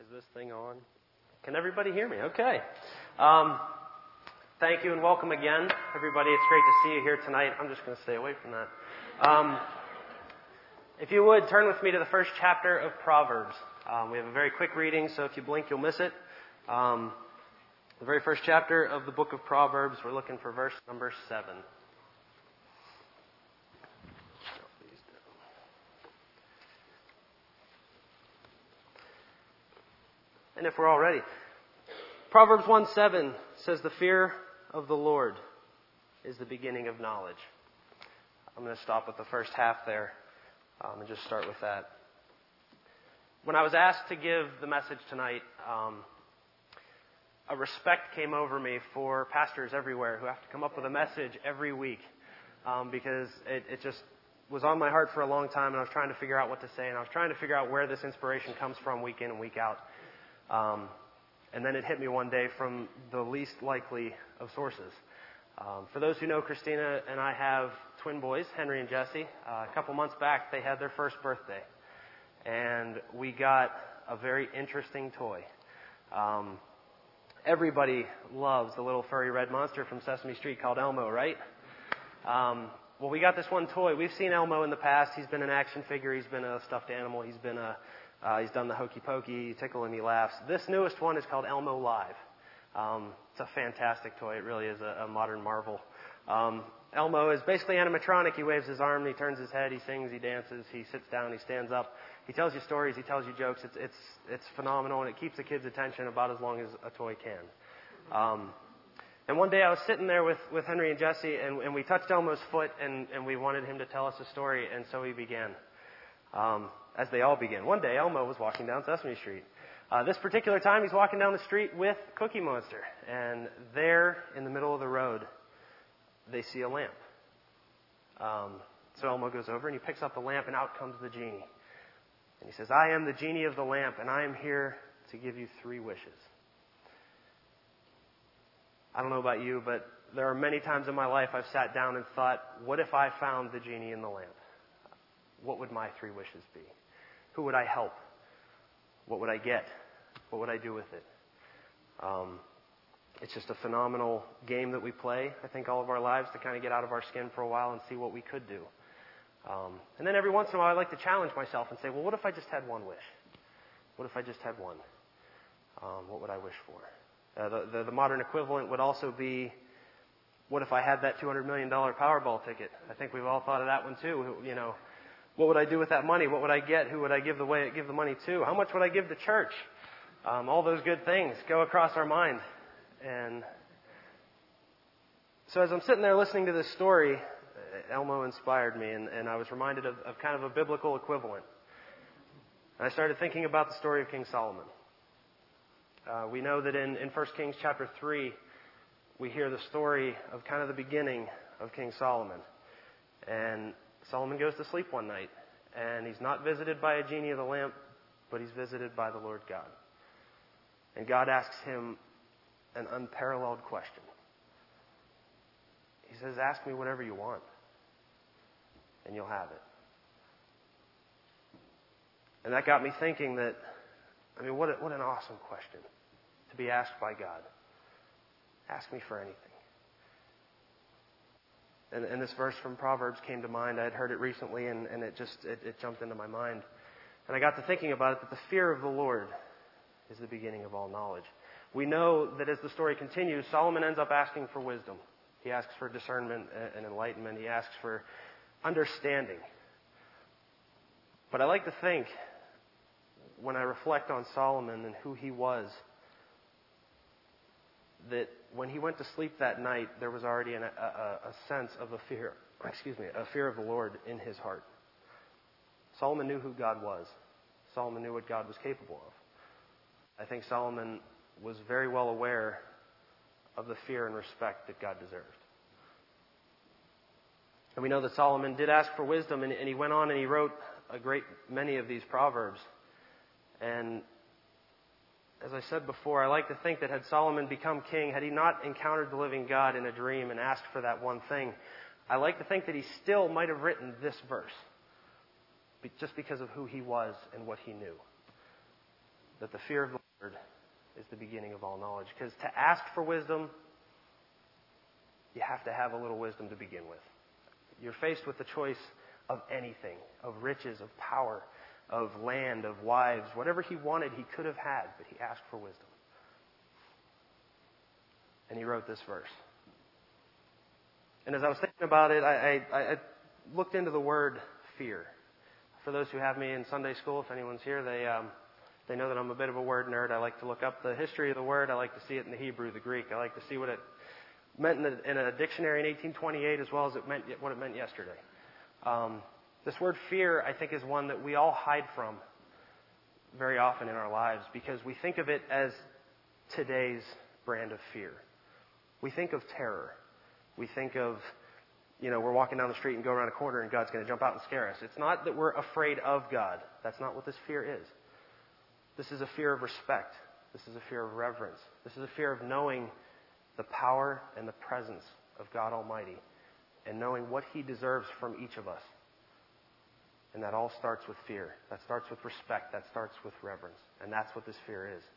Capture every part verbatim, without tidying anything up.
this thing on? Can everybody hear me? Okay. Um, thank you and welcome again, everybody. It's great to see you here tonight. I'm just going to stay away from that. Um, if you would, turn with me to the first chapter of Proverbs. Um, we have a very quick reading, so if you blink, you'll miss it. Um, the very first chapter of the book of Proverbs, we're looking for verse number seven. And if we're all ready, Proverbs one seven says, "The fear of the Lord is the beginning of knowledge." I'm going to stop with the first half there um, and just start with that. When I was asked to give the message tonight, um, a respect came over me for pastors everywhere who have to come up with a message every week um, because it, it just was on my heart for a long time, and I was trying to figure out what to say, and I was trying to figure out where this inspiration comes from week in and week out. Um, and then it hit me one day from the least likely of sources. Um, for those who know, Christina and I have twin boys, Henry and Jesse. Uh, a couple months back, they had their first birthday. And we got a very interesting toy. Um, everybody loves the little furry red monster from Sesame Street called Elmo, right? Um, well, we got this one toy. We've seen Elmo in the past. He's been an action figure. He's been a stuffed animal. He's been a Uh, he's done the hokey pokey, tickle and he laughs. This newest one is called Elmo Live. Um, it's a fantastic toy. It really is a, a modern marvel. Um, Elmo is basically animatronic. He waves his arm, he turns his head, he sings, he dances, he sits down, he stands up. He tells you stories, he tells you jokes. It's it's it's phenomenal, and it keeps the kids' attention about as long as a toy can. Um, and one day I was sitting there with, with Henry and Jesse, and, and we touched Elmo's foot, and, and we wanted him to tell us a story, and so he began. Um, as they all begin. One day, Elmo was walking down Sesame Street. Uh, this particular time, he's walking down the street with Cookie Monster. And there, in the middle of the road, they see a lamp. Um, so Elmo goes over and he picks up the lamp, and out comes the genie. And he says, "I am the genie of the lamp, and I am here to give you three wishes." I don't know about you, but there are many times in my life I've sat down and thought, what if I found the genie in the lamp? What would my three wishes be? Who would I help? What would I get? What would I do with it? Um, it's just a phenomenal game that we play, I think, all of our lives, to kind of get out of our skin for a while and see what we could do. Um, and then every once in a while I like to challenge myself and say, well, what if I just had one wish? What if I just had one? Um, what would I wish for? Uh, the, the, the modern equivalent would also be, what if I had that two hundred million dollars Powerball ticket? I think we've all thought of that one too, you know. What would I do with that money? What would I get? Who would I give the way, give the money to? How much would I give the church? Um, all those good things go across our mind. And so as I'm sitting there listening to this story, Elmo inspired me, and, and I was reminded of, of kind of a biblical equivalent. And I started thinking about the story of King Solomon. Uh, we know that in, in First Kings chapter three, we hear the story of kind of the beginning of King Solomon. And Solomon goes to sleep one night, and he's not visited by a genie of the lamp, but he's visited by the Lord God. And God asks him an unparalleled question. He says, "Ask me whatever you want, and you'll have it." And that got me thinking that, I mean, what, a, what an awesome question to be asked by God. Ask me for anything. And, and this verse from Proverbs came to mind. I had heard it recently, and, and it just it, it jumped into my mind. And I got to thinking about it, that the fear of the Lord is the beginning of all knowledge. We know that as the story continues, Solomon ends up asking for wisdom. He asks for discernment and enlightenment. He asks for understanding. But I like to think, when I reflect on Solomon and who he was, that when he went to sleep that night, there was already an, a, a, a sense of a fear, excuse me, a fear of the Lord in his heart. Solomon knew who God was. Solomon knew what God was capable of. I think Solomon was very well aware of the fear and respect that God deserved. And we know that Solomon did ask for wisdom, and, and he went on and he wrote a great many of these proverbs. And as I said before, I like to think that had Solomon become king, had he not encountered the living God in a dream and asked for that one thing, I like to think that he still might have written this verse, just because of who he was and what he knew. that the fear of the Lord is the beginning of all knowledge. Because to ask for wisdom, you have to have a little wisdom to begin with. You're faced with the choice of anything, of riches, of power, of land, of wives. Whatever he wanted, he could have had, but he asked for wisdom. And he wrote this verse. And as I was thinking about it, I, I, I looked into the word fear. For those who have me in Sunday school, if anyone's here, they um, they know that I'm a bit of a word nerd. I like to look up the history of the word. I like to see it in the Hebrew, the Greek. I like to see what it meant in, the, in a dictionary in eighteen twenty-eight as well as it meant what it meant yesterday. Um, this word fear, I think, is one that we all hide from very often in our lives because we think of it as today's brand of fear. We think of terror. We think of, you know, we're walking down the street and go around a corner and God's going to jump out and scare us. It's not that we're afraid of God. That's not what this fear is. This is a fear of respect. This is a fear of reverence. This is a fear of knowing the power and the presence of God Almighty and knowing what He deserves from each of us. And that all starts with fear. That starts with respect. That starts with reverence. And that's what this fear is.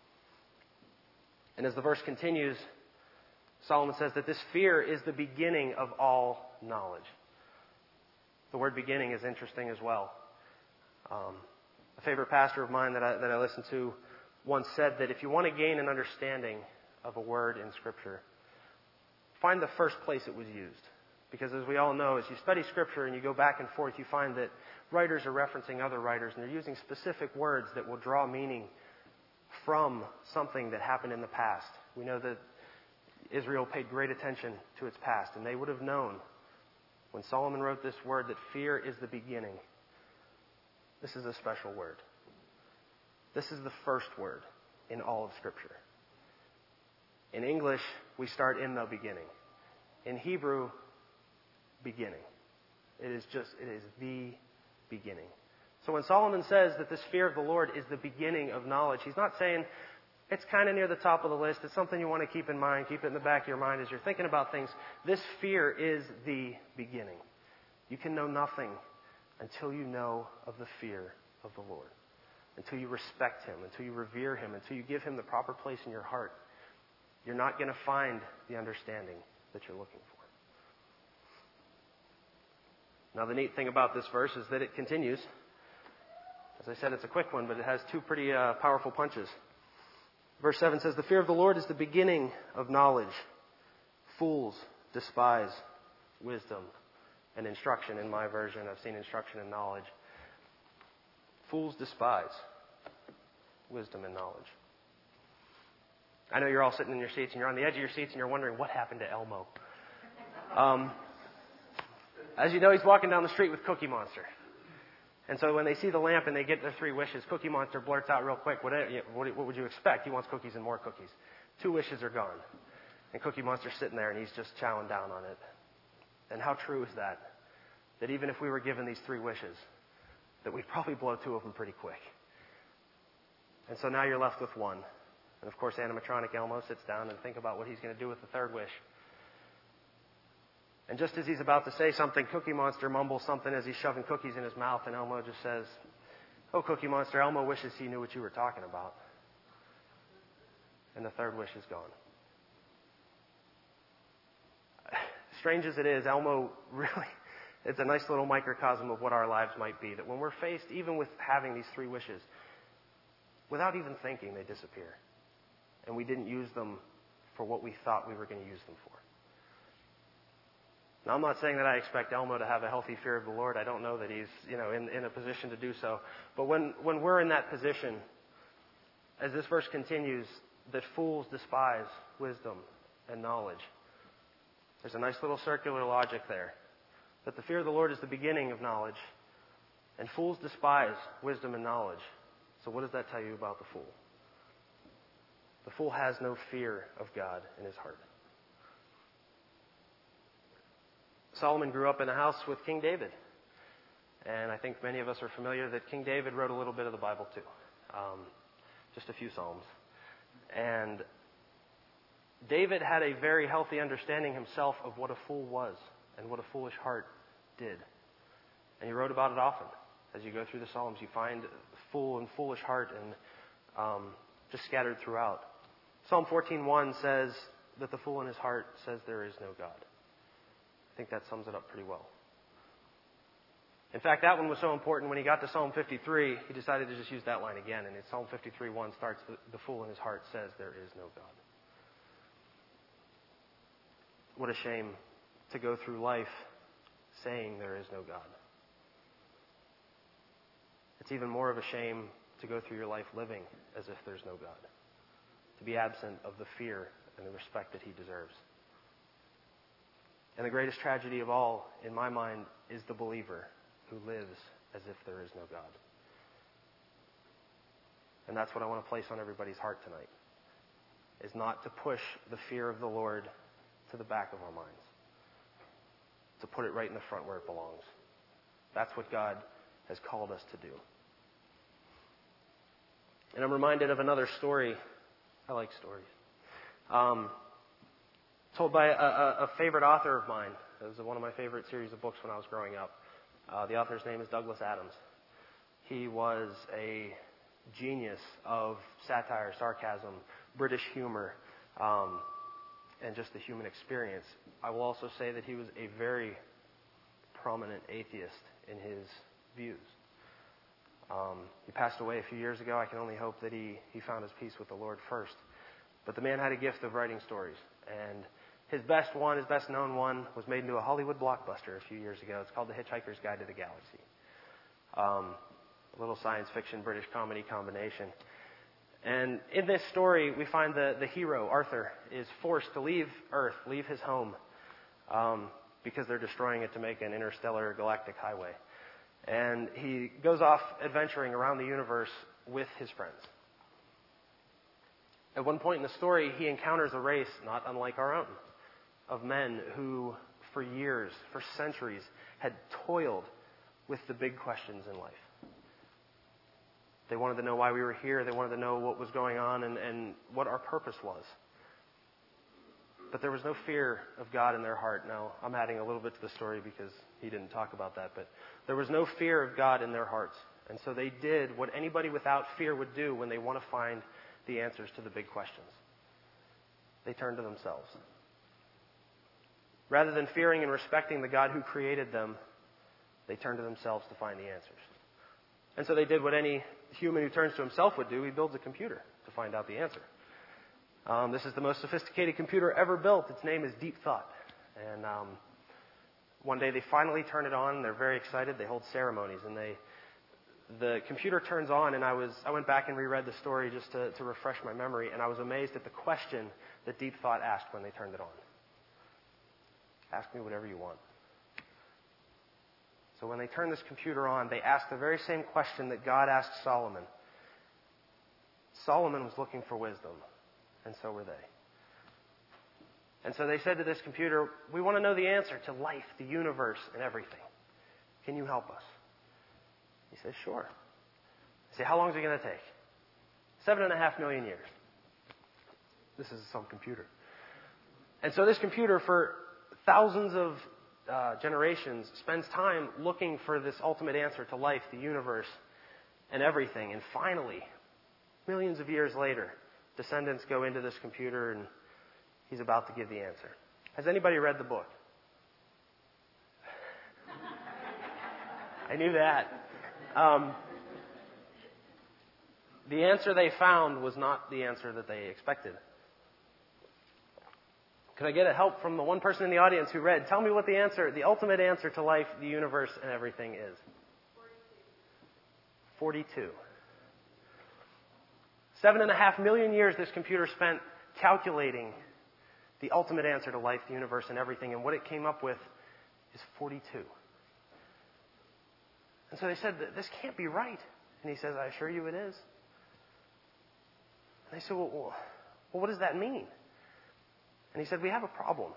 And as the verse continues, Solomon says that this fear is the beginning of all knowledge. The word beginning is interesting as well. Um, a favorite pastor of mine that I, that I listened to once said that if you want to gain an understanding of a word in Scripture, find the first place it was used. Because as we all know, as you study Scripture and you go back and forth, you find that writers are referencing other writers and they're using specific words that will draw meaning from something that happened in the past. We know that Israel paid great attention to its past, and they would have known when Solomon wrote this word that fear is the beginning. This is a special word. This is the first word in all of Scripture. In English, we start in the beginning. In Hebrew, beginning. It is just, it is the beginning. So when Solomon says that this fear of the Lord is the beginning of knowledge, he's not saying it's kind of near the top of the list. It's something you want to keep in mind. Keep it in the back of your mind as you're thinking about things. This fear is the beginning. You can know nothing until you know of the fear of the Lord. Until you respect Him. Until you revere Him. Until you give Him the proper place in your heart. You're not going to find the understanding that you're looking for. Now, the neat thing about this verse is that it continues. As I said, it's a quick one, but it has two pretty uh, powerful punches. Verse seven says, "The fear of the Lord is the beginning of knowledge. Fools despise wisdom and instruction." In my version, I've seen instruction and knowledge. Fools despise wisdom and knowledge. I know you're all sitting in your seats and you're on the edge of your seats and you're wondering what happened to Elmo. Um, as you know, he's walking down the street with Cookie Monster. And so when they see the lamp and they get their three wishes, Cookie Monster blurts out real quick, what, what, what would you expect? He wants cookies and more cookies. Two wishes are gone. And Cookie Monster's sitting there and he's just chowing down on it. And how true is that? That even if we were given these three wishes, that we'd probably blow two of them pretty quick. And so now you're left with one. And of course, animatronic Elmo sits down and thinks about what he's going to do with the third wish. And just as he's about to say something, Cookie Monster mumbles something as he's shoving cookies in his mouth, and Elmo just says, "Oh, Cookie Monster, Elmo wishes he knew what you were talking about." And the third wish is gone. Strange as it is, Elmo really, it's a nice little microcosm of what our lives might be. That when we're faced, even with having these three wishes, without even thinking, they disappear. And we didn't use them for what we thought we were going to use them for. Now, I'm not saying that I expect Elmo to have a healthy fear of the Lord. I don't know that he's, you know, in, in a position to do so. But when, when we're in that position, as this verse continues, that fools despise wisdom and knowledge, there's a nice little circular logic there. That the fear of the Lord is the beginning of knowledge, and fools despise wisdom and knowledge. So what does that tell you about the fool? The fool has no fear of God in his heart. Solomon grew up in a house with King David. And I think many of us are familiar that King David wrote a little bit of the Bible too. Um, just a few Psalms. And David had a very healthy understanding himself of what a fool was and what a foolish heart did. And he wrote about it often. As you go through the Psalms, you find fool and foolish heart and um, just scattered throughout. Psalm fourteen one says that the fool in his heart says there is no God. I think that sums it up pretty well. In fact, that one was so important when he got to Psalm fifty-three, he decided to just use that line again. And in Psalm fifty-three one starts, the, the fool in his heart says there is no God. What a shame to go through life saying there is no God. It's even more of a shame to go through your life living as if there's no God. To be absent of the fear and the respect that he deserves. And the greatest tragedy of all, in my mind, is the believer who lives as if there is no God. And that's what I want to place on everybody's heart tonight, is not to push the fear of the Lord to the back of our minds. To put it right in the front where it belongs. That's what God has called us to do. And I'm reminded of another story. I like stories. Um, told by a, a, a favorite author of mine. It was one of my favorite series of books when I was growing up. Uh, the author's name is Douglas Adams. He was a genius of satire, sarcasm, British humor, um, and just the human experience. I will also say that he was a very prominent atheist in his views. Um, he passed away a few years ago. I can only hope that he, he found his peace with the Lord first. But the man had a gift of writing stories. And his best one, his best known one, was made into a Hollywood blockbuster a few years ago. It's called The Hitchhiker's Guide to the Galaxy. Um, a little science fiction, British comedy combination. And in this story, we find the, the hero, Arthur, is forced to leave Earth, leave his home, um, because they're destroying it to make an interstellar galactic highway. And he goes off adventuring around the universe with his friends. At one point in the story, he encounters a race not unlike our own, of men who, for years, for centuries, had toiled with the big questions in life. They wanted to know why we were here. They wanted to know what was going on and, and what our purpose was. But there was no fear of God in their heart. Now, I'm adding a little bit to the story because he didn't talk about that. But there was no fear of God in their hearts. And so they did what anybody without fear would do when they want to find the answers to the big questions. They turned to themselves. Rather than fearing and respecting the God who created them, they turned to themselves to find the answers. And so they did what any human who turns to himself would do. He builds a computer to find out the answer. Um, this is the most sophisticated computer ever built. Its name is Deep Thought. And um, one day they finally turn it on. They're very excited. They hold ceremonies. And they, the computer turns on, and I was I went back and reread the story just to, to refresh my memory. And I was amazed at the question that Deep Thought asked when they turned it on. Ask me whatever you want. So when they turned this computer on, they asked the very same question that God asked Solomon. Solomon was looking for wisdom, and so were they. And so they said to this computer, we want to know the answer to life, the universe, and everything. Can you help us? He says, sure. They say, how long is it going to take? Seven and a half million years. This is some computer. And so this computer, for thousands of Uh, generations, spends time looking for this ultimate answer to life, the universe, and everything. And finally, millions of years later, descendants go into this computer and he's about to give the answer. Has anybody read the book? I knew that. Um, the answer they found was not the answer that they expected. Could I get a help from the one person in the audience who read? Tell me what the answer, the ultimate answer to life, the universe, and everything is. forty-two. Seven and a half million years this computer spent calculating the ultimate answer to life, the universe, and everything. And what it came up with is forty-two. And so they said, this can't be right. And he says, I assure you it is. And they said, well, well what does that mean? And he said, we have a problem.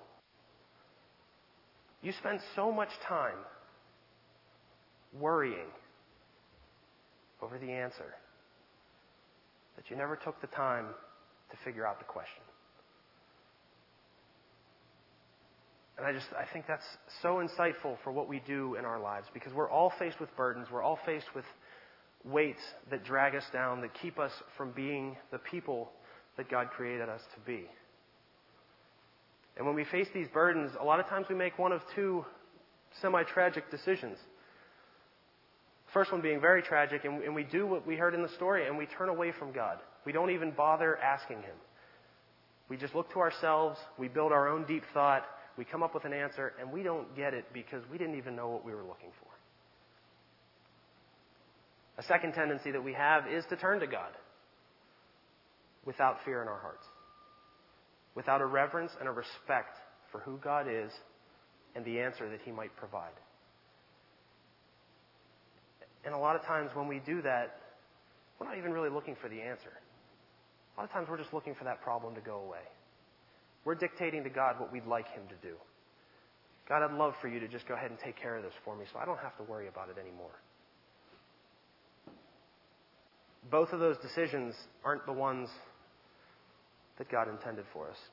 You spend so much time worrying over the answer that you never took the time to figure out the question. And I just, I think that's so insightful for what we do in our lives, because we're all faced with burdens. We're all faced with weights that drag us down, that keep us from being the people that God created us to be. And when we face these burdens, a lot of times we make one of two semi-tragic decisions. First one being very tragic, and, and we do what we heard in the story, and we turn away from God. We don't even bother asking Him. We just look to ourselves, we build our own deep thought, we come up with an answer, and we don't get it because we didn't even know what we were looking for. A second tendency that we have is to turn to God without fear in our hearts, without a reverence and a respect for who God is and the answer that He might provide. And a lot of times when we do that, we're not even really looking for the answer. A lot of times we're just looking for that problem to go away. We're dictating to God what we'd like Him to do. God, I'd love for you to just go ahead and take care of this for me so I don't have to worry about it anymore. Both of those decisions aren't the ones that God intended for us.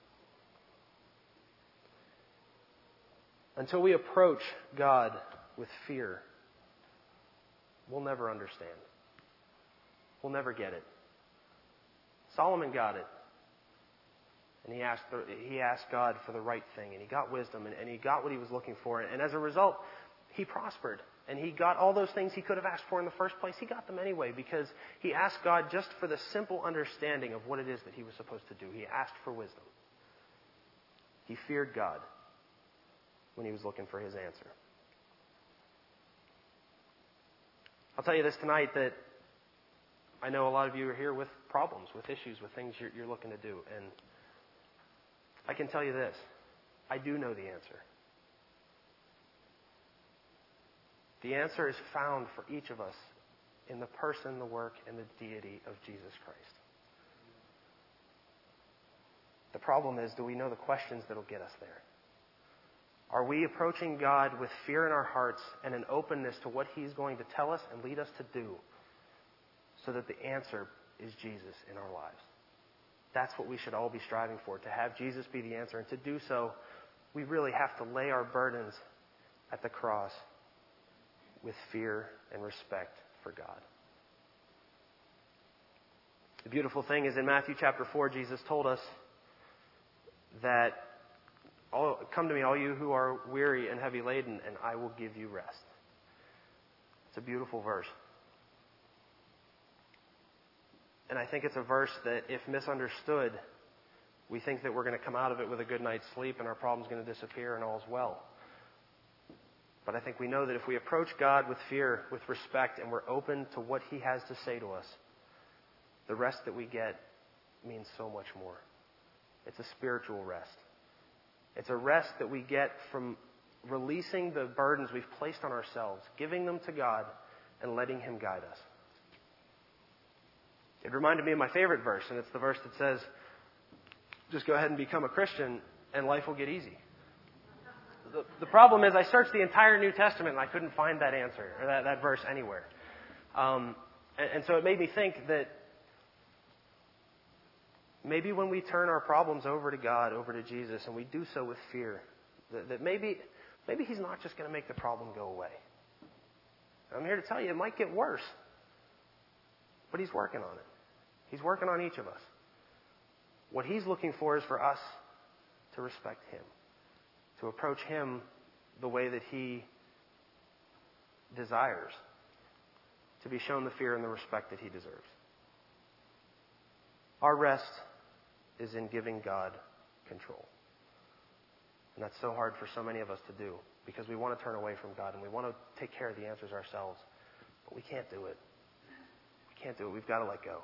Until we approach God with fear, we'll never understand. We'll never get it. Solomon got it. And he asked, the, he asked God for the right thing, and he got wisdom, and, and he got what he was looking for. And as a result, he prospered. And he got all those things he could have asked for in the first place. He got them anyway because he asked God just for the simple understanding of what it is that he was supposed to do. He asked for wisdom. He feared God when he was looking for his answer. I'll tell you this tonight, that I know a lot of you are here with problems, with issues, with things you're, you're looking to do. And I can tell you this. I do know the answer. The answer is found for each of us in the person, the work, and the deity of Jesus Christ. The problem is, do we know the questions that will get us there? Are we approaching God with fear in our hearts and an openness to what He's going to tell us and lead us to do so that the answer is Jesus in our lives? That's what we should all be striving for, to have Jesus be the answer. And to do so, we really have to lay our burdens at the cross with fear and respect for God. The beautiful thing is in Matthew chapter four, Jesus told us that, all, come to me, all you who are weary and heavy laden, and I will give you rest. It's a beautiful verse. And I think it's a verse that, if misunderstood, we think that we're going to come out of it with a good night's sleep and our problem's going to disappear and all's well. But I think we know that if we approach God with fear, with respect, and we're open to what He has to say to us, the rest that we get means so much more. It's a spiritual rest. It's a rest that we get from releasing the burdens we've placed on ourselves, giving them to God, and letting Him guide us. It reminded me of my favorite verse, and it's the verse that says, just go ahead and become a Christian, and life will get easy. The, the problem is I searched the entire New Testament and I couldn't find that answer, or that, that verse anywhere. Um, and, and so it made me think that maybe when we turn our problems over to God, over to Jesus, and we do so with fear, that, that maybe, maybe He's not just going to make the problem go away. I'm here to tell you, it might get worse. But He's working on it. He's working on each of us. What He's looking for is for us to respect Him, to approach Him the way that He desires, to be shown the fear and the respect that He deserves. Our rest is in giving God control. And that's so hard for so many of us to do, because we want to turn away from God and we want to take care of the answers ourselves, but we can't do it. We can't do it. We've got to let go.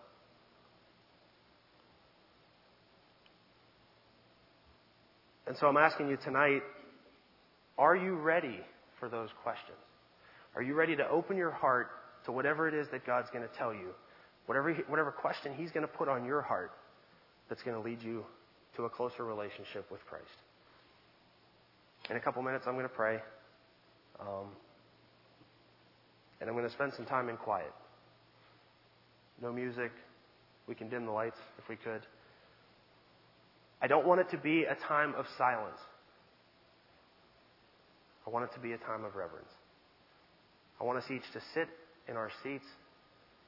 And so I'm asking you tonight, are you ready for those questions? Are you ready to open your heart to whatever it is that God's going to tell you? Whatever, whatever question He's going to put on your heart that's going to lead you to a closer relationship with Christ. In a couple minutes, I'm going to pray. Um, and I'm going to spend some time in quiet. No music. We can dim the lights if we could. I don't want it to be a time of silence. I want it to be a time of reverence. I want us each to sit in our seats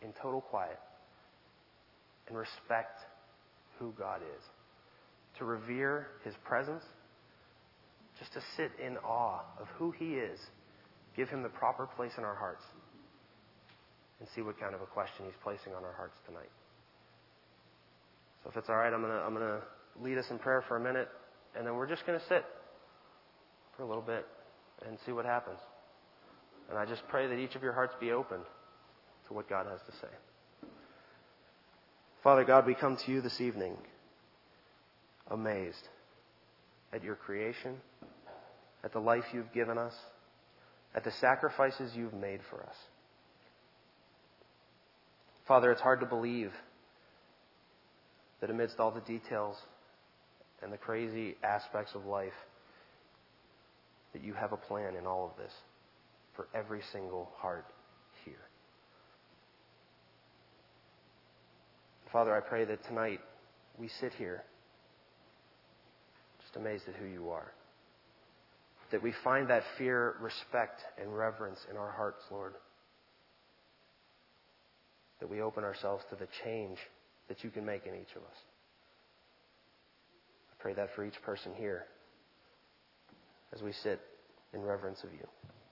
in total quiet and respect who God is. To revere His presence, just to sit in awe of who He is, give Him the proper place in our hearts, and see what kind of a question He's placing on our hearts tonight. So if it's all right, I'm gonna I'm gonna lead us in prayer for a minute, and then we're just gonna sit for a little bit and see what happens. And I just pray that each of your hearts be open to what God has to say. Father God, we come to you this evening amazed at your creation, at the life you've given us, at the sacrifices you've made for us. Father, it's hard to believe that amidst all the details and the crazy aspects of life, that you have a plan in all of this for every single heart here. Father, I pray that tonight we sit here just amazed at who you are. That we find that fear, respect, and reverence in our hearts, Lord. That we open ourselves to the change that you can make in each of us. I pray that for each person here as we sit in reverence of you.